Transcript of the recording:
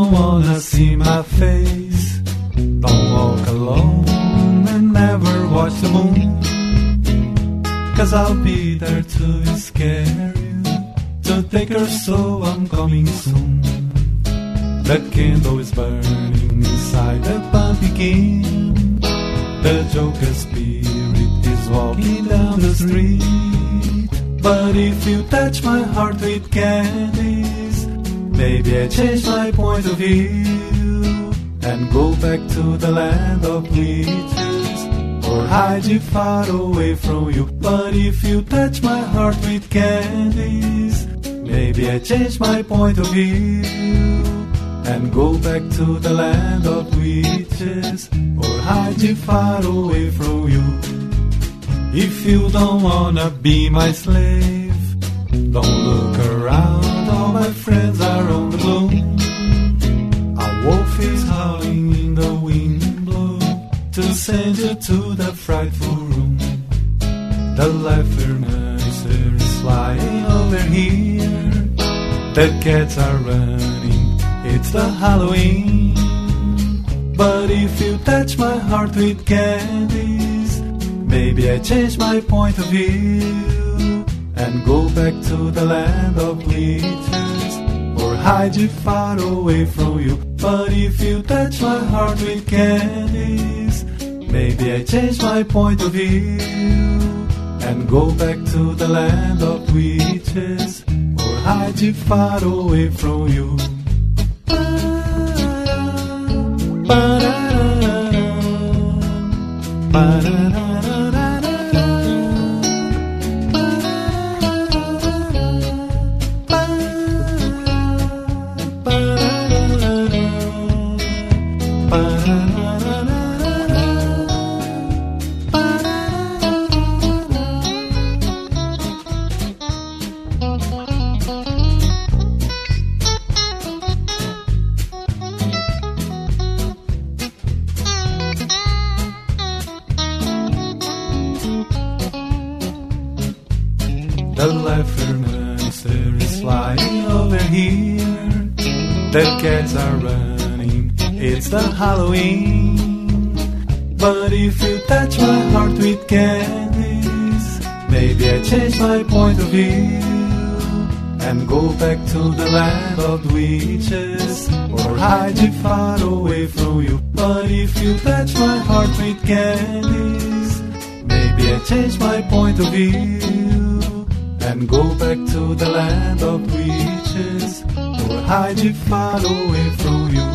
don't wanna see my face, don't walk alone and never watch the moon. 'Cause I'll be there to scare you, to take her so I'm coming soon. The candle is burning inside the pumpkin. The Joker spirit is walking down the street. But if you touch my heart with candies, maybe I change my point of view and go back to the land of witches, or hide you far away from you. But if you touch my heart with candies, maybe I change my point of view and go back to the land of witches, or hide you far away from you. If you don't wanna be my slave, don't look around, all my friends are on the bloom. A wolf is howling in the wind blow to send you to the frightful room. The laughter monster is flying over here, the cats are running, it's the Halloween. But if you touch my heart with candies, maybe I change my point of view and go back to the land of witches, or hide you far away from you. But if you touch my heart with candies, maybe I change my point of view and go back to the land of witches, or hide you far away from you. The laughter monster is flying over here, the cats are running, it's the Halloween. But if you touch my heart with candies, maybe I change my point of view and go back to the land of witches, or hide you far away from you. But if you touch my heart with candies, maybe I change my point of view and go back to the land of witches, or hide you far away from you.